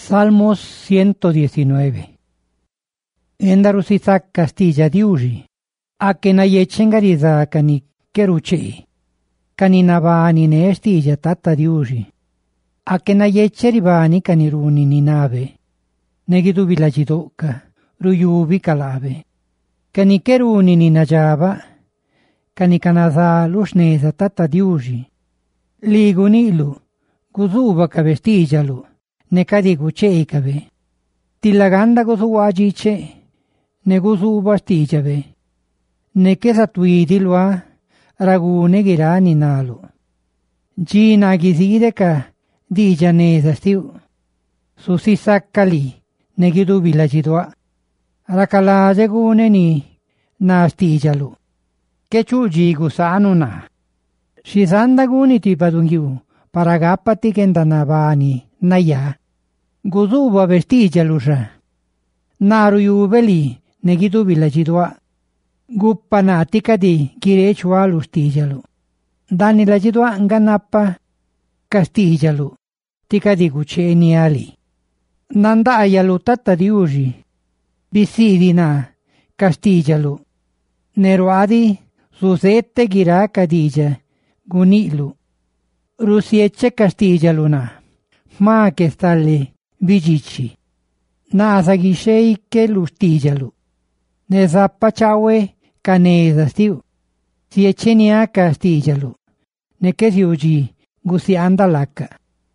Salmos 119. Endarusisak Castilla diuji, a que nayechengariza cani keruche, cani navani ne estilla tata diuji, a que nayecheribani caniruni ni nave, negidu villagidoka, ruyubi calave, cani keruni ni najava, cani canaza lusneza tata diuji, ligunilu, guzuba cavestijalu, ne kadigu cheikabe, tilaganda guzuwajiche, ne guzuba stijabe, ne kesa tuidilwa, ragune girani nalu. Gina gizideka, dijaneza stiu, susisakali, ne gidu villagidwa, rakalaje gune ni nastijalu, kechu jigu sanuna. Shisanda guni tipadungiu, paragapati kendanabani, naya. Guzuba vestijalusha. Naru yubeli negidu villagidwa. Guppanatika di girechua lustijalu. Dani lagidwa nganappa castijalu. Tika di guceni ali. Nandayalu tata diuji. Bisidina castijalu. Neruadi susette gira cadija. Gunilu. Rusieche castijaluna. Ma che stalli vigici. Nasa gishei che lustijalu. Ne zappachawe canesa stiu. Si echenia castijalu. Ne che si ugi gusianda lacca.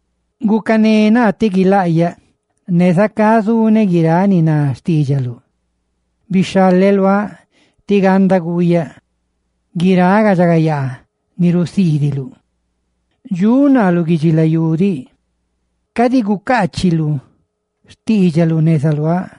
Gucanena tegilaya. Ne zakazu ne girani na stijalu. Bishallelwa tiganda guya. Giraga jagaya nirusidilu. Giuna lugijila yudi. Kadi gukachilu. Stijalu nesalwa.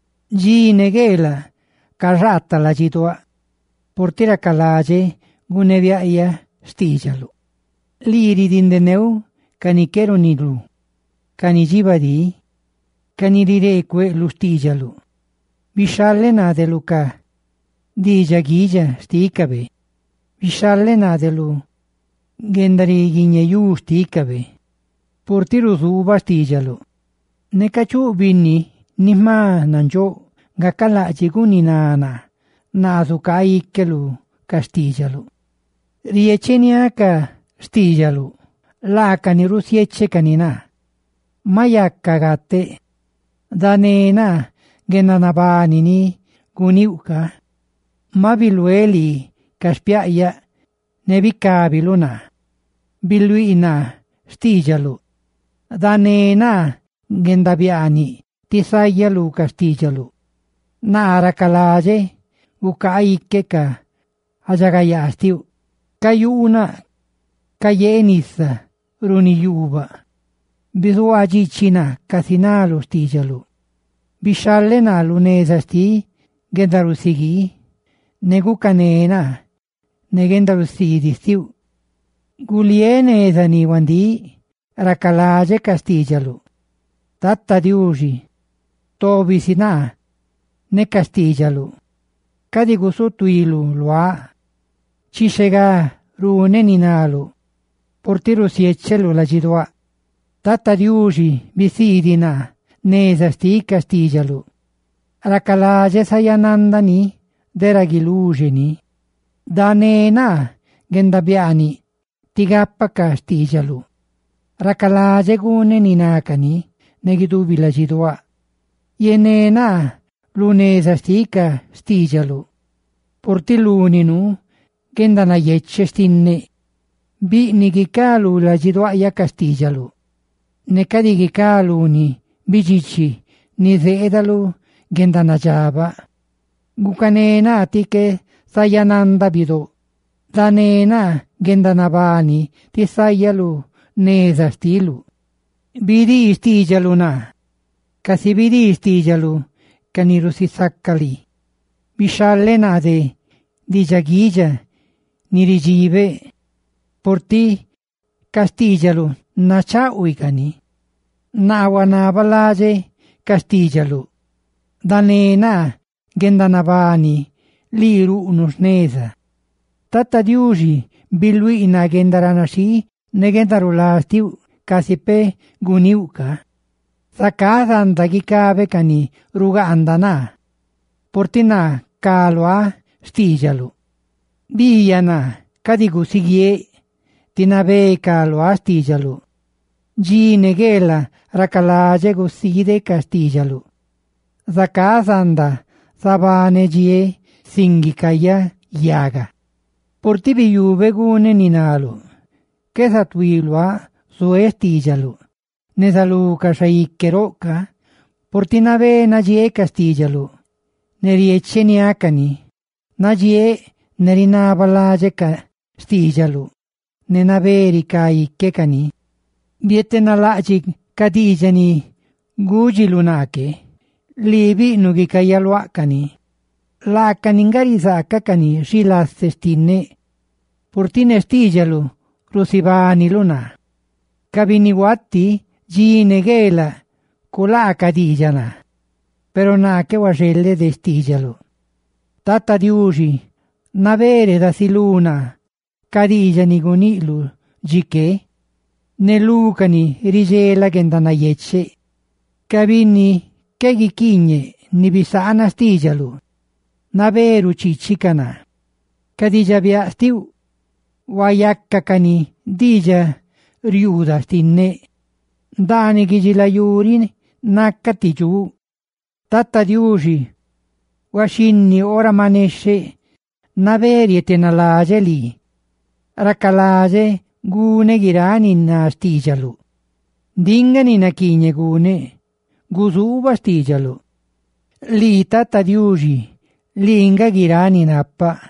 Gi negela. Karata la jidwa. Portira kalaje guneviaya stijalu. Liri dindeneu canikero nilu. Canijibadi. Canirireque lustijalu. Bishalle nadeluka. Dija gija stikabe. Bishalle nadelu. Gendari ginyeyu stikabe. Portiru zuba stijalu. Nekachu bini nima nanjo gakala jiguni nana. Nazukai kelu castijalu. Riechenia ka stijalu. La canirusieche canina. Maya cagate. Danena genanabani ni guniuka. Mabilueli caspiaya nevicabiluna. Biluina stijalu. Danena gendabiani tisayalu castijalu. Nara kalaje ukaikeka ajagayastiu. Kayuna kayenisa runiyuba. Bisuajicina casinalu stijalu. Bishallena lunesasti gendarusigi. Negucanena negendarusidi stiu. Guliene zani wandi rakalaje castijalu. Tata diuji. Tobisina ne castijalu. Kadigusu tuilu lua. Chisega rune ninalu. Portiru siechelu la jidwa. Tata diuji bisidina nesasti castijalu. Rakalaje sayanandani deragilujeni. Danena gendabiani tigappa castijalu. Rakalaje gune ninakani negidu villagidwa. Yenena lunesa stika stijalu. Portiluninu gendana yecce stinne. Bi nigikalu la jidwa ya castijalu. Nekadigikalu ni bijici ni zedalu gendana jaba. Gukanena tike sayananda bido. Danena gendanabani tisayalu nesa stilu. Bidi stijaluna. Kasi bidi stijalu canirusisakali. Bishallena de dijagija nirijibe. Porti castijalu nacha uikani. Nawanabalaje castijalu. Danena gendanabani liru unusneza. Tata diuji biluina gendaranashi negendarulastiu kasipe guniuka. Zakazanda gikabe kani rugandana. Portina kalwa stijalu. Biyana kadigu sigie tinabe kalwa stijalu. Jinegela rakalaje guside castijalu. Zakazanda sabane jie singikaya yaga. Portibi yuve gune ninalu. Kesatuilwa su estijalu. Nesaluka shaikeroka. Portinabe najie castijalu. Nerieche niakani. Najie nerinabalaje castijalu. Nenaberi kai kekani. Bietenalajik kadijani gujilunake. Libi nugikayalwakani. La kaningariza kakani shila cestine. Portine stijalu rusibani luna. Kabiniwati jinegela kula kadijana. Pero na che waselle de stijalu. Tata diuji navere da siluna kadijani gunilu jike. Nelukani rigela gendana yecce. Kabini kegi kinye nibisana stijalu. Naveru chichikana. Kadija bia stiu. Wayakakani dija riuda stinne. Dani gijila yurin nakatiju. Tata diuji. Washinni ora manesce. Naveri etenalaje li. Rakalaje gune girani na stijalu. Dingani na kinye gune. Guzuba stijalu. Li tata diuji. Linga girani nappa.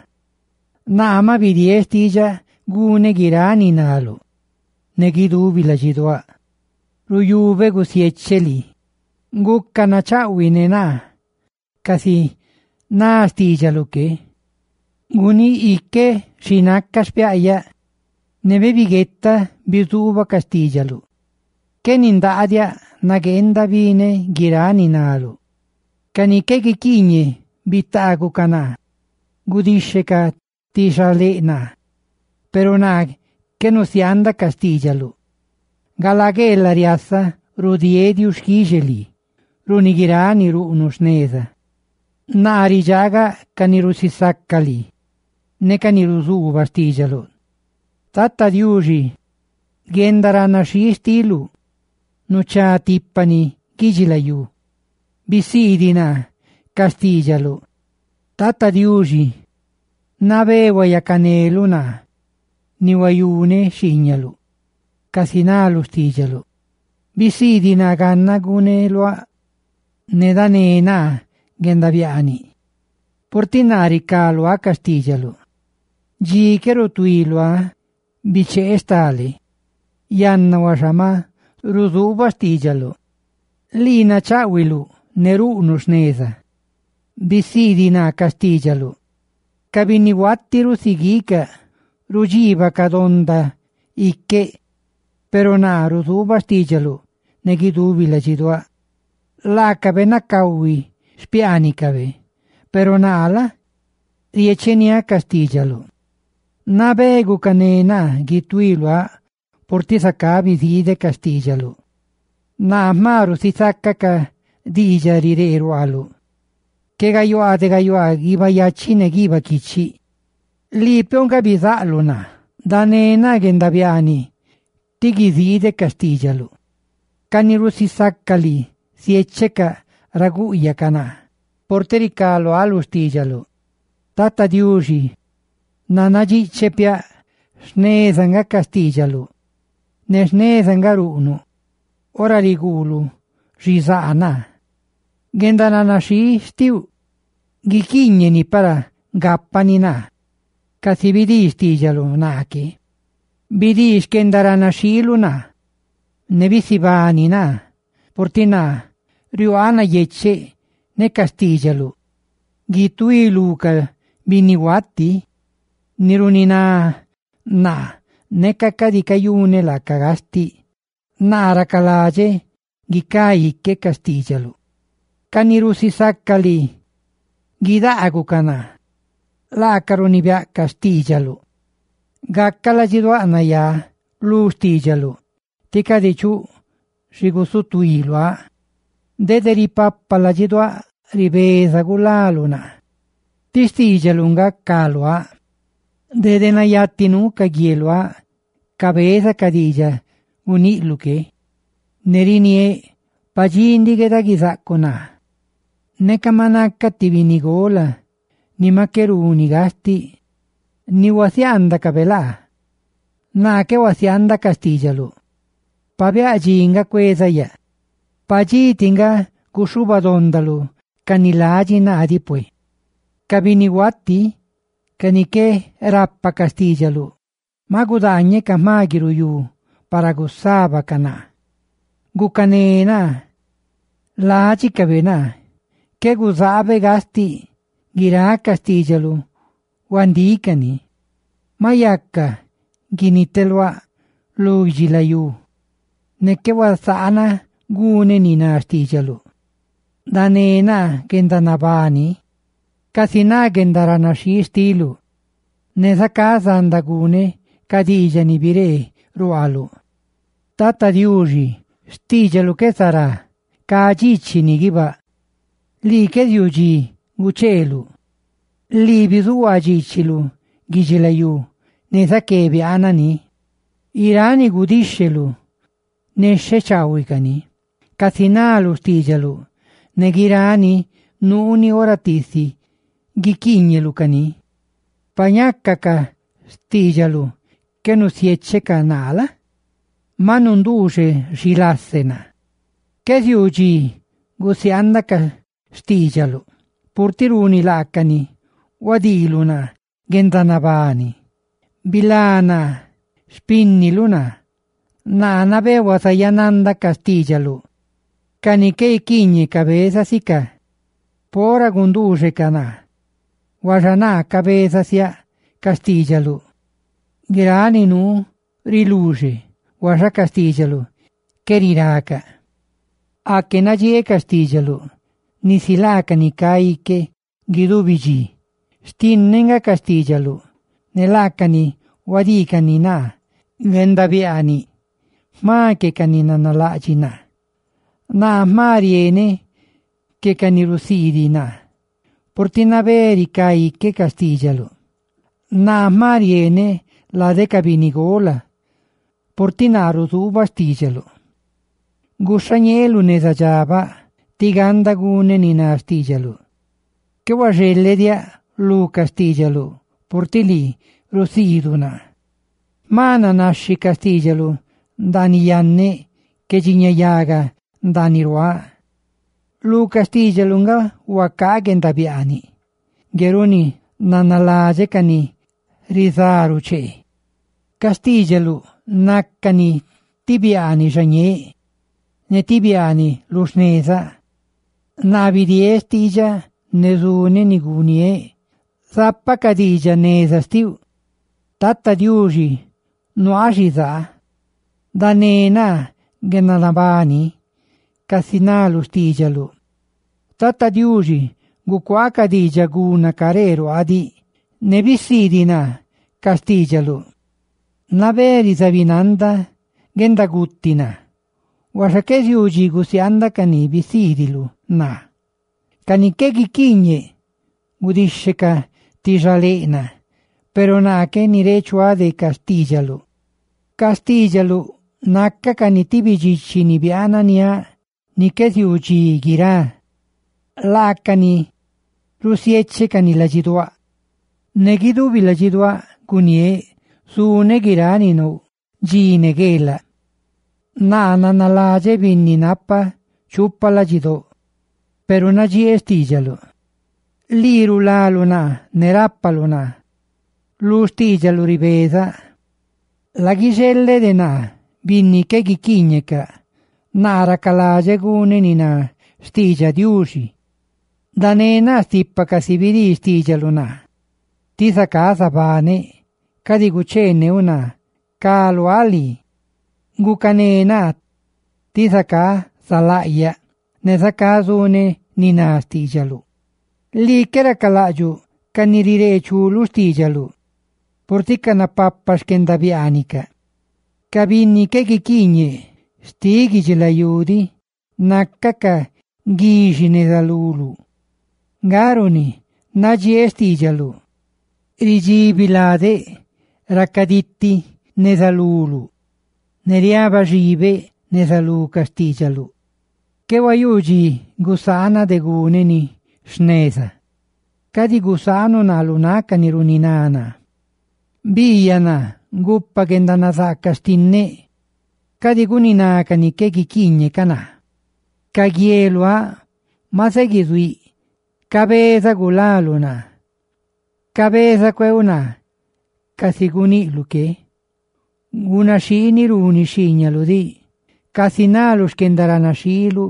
Nama vidie stija gune girani nalu. Negidubi la jidwa. Ruyuve gusiecheli. Gukka na chawine na. Kasi na stijalu ke. Guni ikke shinakka spiaya. Neve vigetta bituba castijalu. Kenindadia nagenda vine girani nalu. Kanike kinye bitagu kana. Gudisce ka tishalena. Pero nag che non si anda castijalu. Galagella riassa rudiedi uschigeli. Runigirani ru unusneza. Nari jaga kaniru si saccali. Ne kaniru su vastijalu. Tata diuji. Gendara nashi stilu. Nucha tippani gigilayu. Bisidina castijalu. Tata diuji. Navewa yakaneluna. Niwayune shinyalu. Casinalu stijalu. Bisidina ganna gunelua. Nedanena gendaviani. Portinari calua castijalu. Jikero tuilua. Bice estali. Yanna washama ruzuba stijalu. Lina chawilu neru nusneza. Bisidina castijalu. Kabiniwattiru sigika rujiba kadonda ikke. Pero na ruzuba stijalu negidubi la jidwa. La kabena kawi spianikabe. Pero nala riechenia castijalu. Nabegu kanena gituilua portisakabi zide castijalu. Na maru sisakaka dija rirerualu. Che gaioa giba yacine giba kichi. Li pionga bizaluna. Danena gendaviani. Tigi zide castijalu. Kaniru sisakkali siecheka raguya kana. Portericalo alustijalu. Tata diuji. Nanaji cepia snezanga castijalu. Nesnezanga runu. Ora rigulu rizana. Gendananashi stiu. Gikinyeni para gappanina. Kasi vidis tijalu naki. Vidis gendaranashiluna. Nevisivanina. Portina riuana yece ne castijalu. Gitui luka biniwati. Nirunina na ne kakadikayune la cagasti. Nara kalaje gikai ke castijalu. Kanirusi sakkali gidagu kana. La karonibia castijalu. Gakkala jidwana ya lustijalu. Tika dichu shigusutuilua. dede ripappa la gidua ribesa gulaluna. Tistijalunga kalua, dede na yatinu kagielua, cabeza kadija uniluke, nerinie pajindige da gizakona. Nekamanaka tibinigola, ni makeruni gasti, ni wasianda kabela, na ke wasianda Castillalu. Pabia jinga kwezaya, pajitinga kushuba dondalu, kanilaji na adipwe. Kabiniwati, kanike rappa Castillalu, magudanye kamagiru yu, para gusaba kana. Gukanena, laji kabena, ke guzabe gasti, gira Castillalu, wandikani. Mayaka, ginitelwa, lujilayu. Neke wasana gune nina Castillalu. Danena gendanabani, kasina gendaranashi stilu. Nesa casa andagune, kadija ni bire rualu. Tata diuji, Castillalu ke sara, kajichi ni giba. Li ke diuji, gucelu. Li bizu ajichilu, gijilayu, nesa kebi anani. Irani gudishelu, neshe chawikani. Kasinalu Castillalu, negirani nuni oratisi, gikinyelu kani. Panyakaka Castillalu, ke nusieche kanala, manunduje jilassena. Ke diuji, gusiandaka Castillalu, purtiruni lakani, wadiluna, gendanabani. Bilana, spinniluna, na bewa sayananda Castillalu. Kanike ikinyi cabeza sika, pora gunduje kana. Wajana cabeza sia Castillalu. Girani nu riluje, waja Castillalu, keriraka. Ake najie Castillalu, nisilaka ni kaike gidubiji. Stinnenga Castillalu, nelakani wadikani na, gendabiani, make kanina nalajina. Na mariene che canirusidina, portinaveri kai che Castillalu. Na mariene la de cabinigola, portinaru tu Castillalu. Gusanielu ne sajaba, tiganda gune nina Castillalu. Che waselle dia lu Castillalu, portili rusiduna. Mana nasci Castillalu, dani yanne, che gignayaga, dani roa. Lu Castiglialunga wakagen dabiani. Geruni nanalaje kani rizaru ce. Castiglialu nakkani tibiani janye. Ne tibiani lusnesa. Navidie stija nesune nigunie. Zappa cadija nesa stiu. Tatta diuji nuajiza. Danena genalabani. Casinalu Castillalu. Tata diuji guquaca di jaguna carero adi nebisidina Castillalu. Naveri savinanda gendaguttina. Wasake diuji gusianda cani bisidilu na. Canikegi kinye gudisheka tijalena. Pero na che ni recua de Castillalu. Castillalu nakka cani tibiji ni biana nia. Ni che diuji gira, lakani, rusieche cani la gidua. Ne gidubi la gidua, gunie, su ne girani no, gine gela. Nana nalaje vinni nappa, ciuppa la gido, per una gie Castillalu. Liru laluna, ne rappaluna, lu Castillalu ripesa. La ghiselle de na, vinni che ghichigneca. Nara calaje gune nina stija diuji. Danena stippa casividi Castillalu na. Tisa casa bane, cadigucene una, calu ali. Gucanena, tisa ca salaya, nesa casune nina Castillalu. Li kera calaju, canirire ciulu Castillalu. Portica na pappas kendabianica. Cabini che chichigne. Stigi ce l'aiuti, naccaka gishi nezalulu. Garoni najiestijalu. Rijibilade rakaditti nezalulu. Neriaba jibe nezalu castijalu. Kewayuji gusana de guneni shneza. Kadi gusano na lunaka ni runinana. Biyana guppa gendana zakastinne. Kadi guninaka ni kegi kinye kana. Kagielua masegizui. Cabeza gulaluna. Cabeza kweuna. Kasiguni luke. Guna shini runi shinyalu di. Kasinalus kendarana shilu.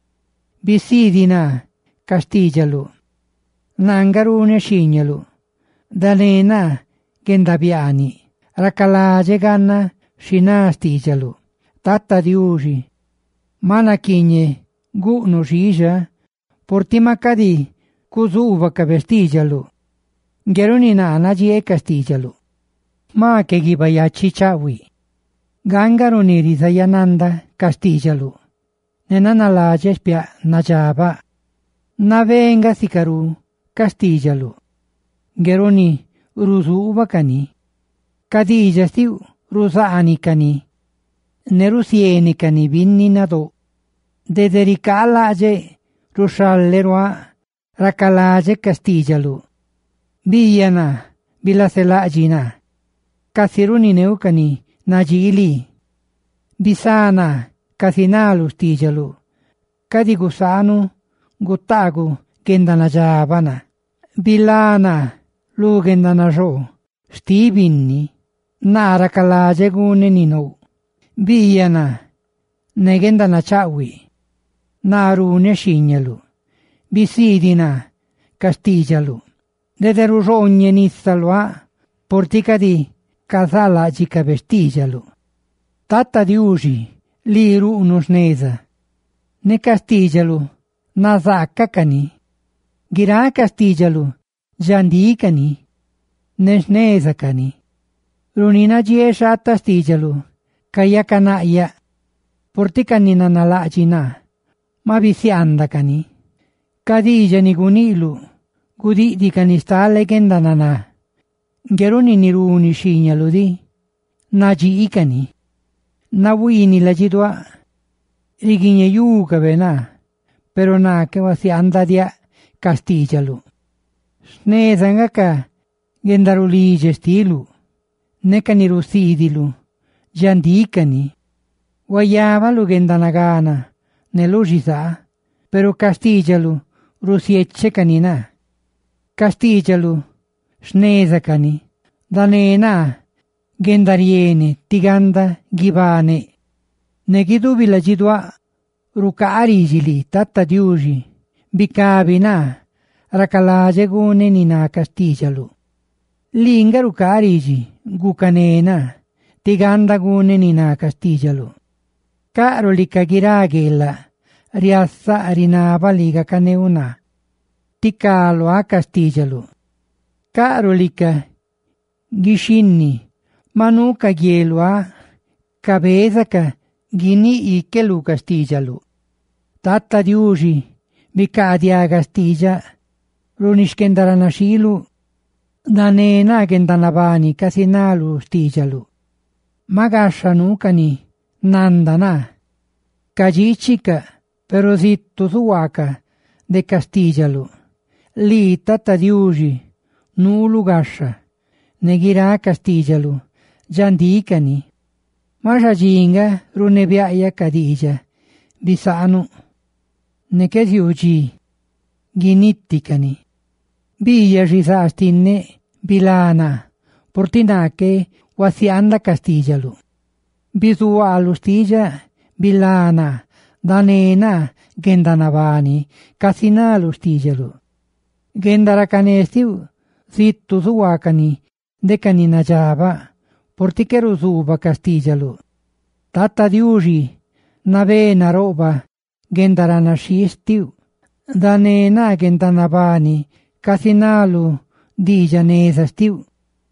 Bisidina castijalu. Nangarune shinyalu. Danena gendabiani. Rakalaje ganna shinastijalu. Tatta diuji. Mana kinye gunu shija. Portimakadi kuzuva kabestijalu. Gerunina najie castijalu. Ma che gibaya chichawi. Gangaruni rizayananda castijalu. Nenana laje spia najaba. Navenga sikaru castijalu. Geruni ruzuva kani. Kadija stiu rusani kani. Nerusieni kani vinni nado. Dedericalaje rushallerua rakalaje castijalu. Biyana bilaselajina. Kasiruni neukani najili. Bisana kasinalu stijalu. Kadi gusanu gutagu gendanajabana. Bilana lu gendanajo. Stibinni nara kalaje gunenino. Biyana negendanachawi. Narune shinyalu. Bisidina castijalu. Dederusogne nissalua. Porticadi casala cica vestijalu. Tatta diuji liru unusneza. Ne castijalu nazaka kani. Gira castijalu jandikani. Nesneza kani. Runina jiesha tastijalu. Kaya kanaya. Porticani nanalajina. Ma visianda kani. Kadija ni gunilu. Gudi di canistale gendanana. Geroni niruni shinyalu di. Naji ikani. Nawini la jidwa. Riginye yuka bena. Pero na ke wasi andadia castijalu. Snezangaka gendarulije stilu. Neka nirusidilu. Jandikani. Wayavalu gendanagana. Nelujisa. Pero castijalu rusieche kanina. Castijalu snezakani. Danena gendariene tiganda gibane. Negidubi la jidwa rukarijili tatta diuji. Bikabina rakalaje gunenina castijalu. Linga rukariji gukanena tiganda gunenina castijalu. Karolika giragela riassa rinava liga caneuna. Tikalo a castijalu. Karolika gishinni manuka gielua cabezaka gini ikelu castijalu. Tatta diuji bikadia castija runishkendaranashilu danena gendanabani kasinalu stijalu. Magashanukani nandana kajichika pero zitto suaka de castijalu. Li tatta diuji nulu gasha negira castijalu jandikani. Majajinga runebiaya kadija bisanu nekediuji ginittikani. Biya risastinne bilana portinake wasianda castijalu. Bisualu stija bilana danena gendanavani kasinalu stijalu. Gendaracanestiu zittu suakani decani najaba portikeru suba castijalu. Tatta diuji navena roba gendaranashistiu. Danena gendanavani kasinalu dijanesastiu.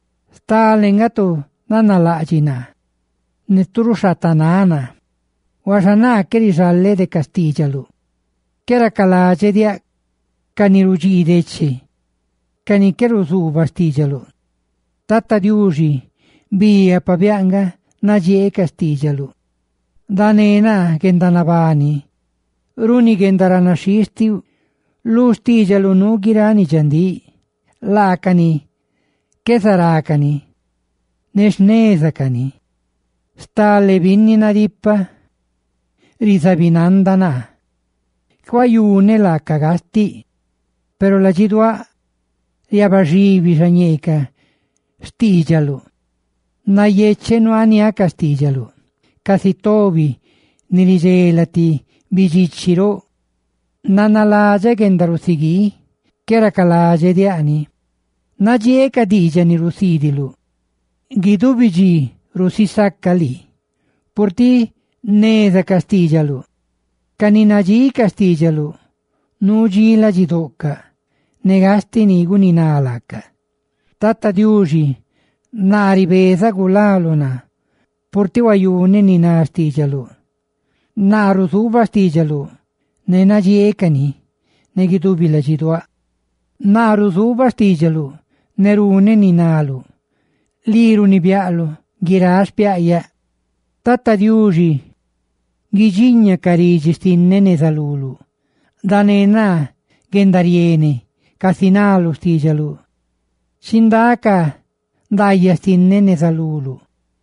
Stalengatu nanalajina. Neturushatanana. Wasana kerisalle de castijalu. Kera kalaje dia kani rugi deche, kani kero zuba stigialo. Tata diuji bia pabianga na je castigialo. Danena gendanavani, runi gendarana shistiu, lu stigialo nu girani jandi, lakani, kesarakani, nesnesakani, stalle vinnina dippa, risabinandana. Quaiune la cagasti, però la gidua riabagivi jagneca, stigialo. Na yece no ania castigialo. Casitovi, nirigelati, bigiciro, nanalaje gendarusigi, kera kalaje diani. Na jieca digiani rusidilu. Gidu bigi rusisaccali. Porti nesa castigialo. Caninaji castigialo, nuji la gidocca, negasti nigu ninalaka. Tata diuji, na ribesa gulaluna, porti wayune nina stigialo. Na rusuba stigialo, nena jiekani, negidubi la gidua. Na rusuba stigialo, nerune ninalu. Liru ni bialo, giras piaia. Tata diuji, Gigigna carigi stinnene salulu. Danena gendariene, casinalu stigialu. Sindaka daia stinnene salulu.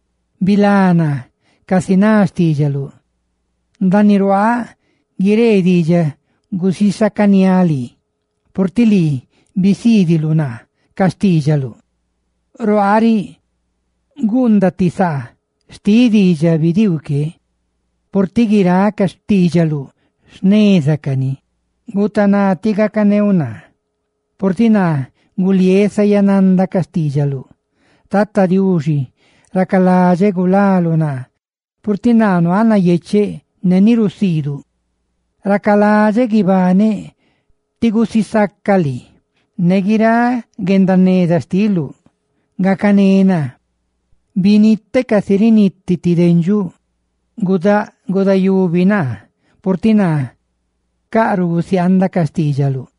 Bilana casina stigialu. Danirua gire digia gusisa caniali. Portili bisidiluna castigialu. Roari gundati sa sti digia vidiuke. Portigira castigialu, snesakani, gutana tigakaneuna. Portina guliesa yananda castigialu. Tata diuji, rakalaje gulaluna. Portinano ana yeche nenirusidu. Rakalaje gibane tigusisakkali. Negira gendaneda stilu. Gakanena. Binitte kasirinitti tidenju. Godayubina, portina, caru si anda castigialu.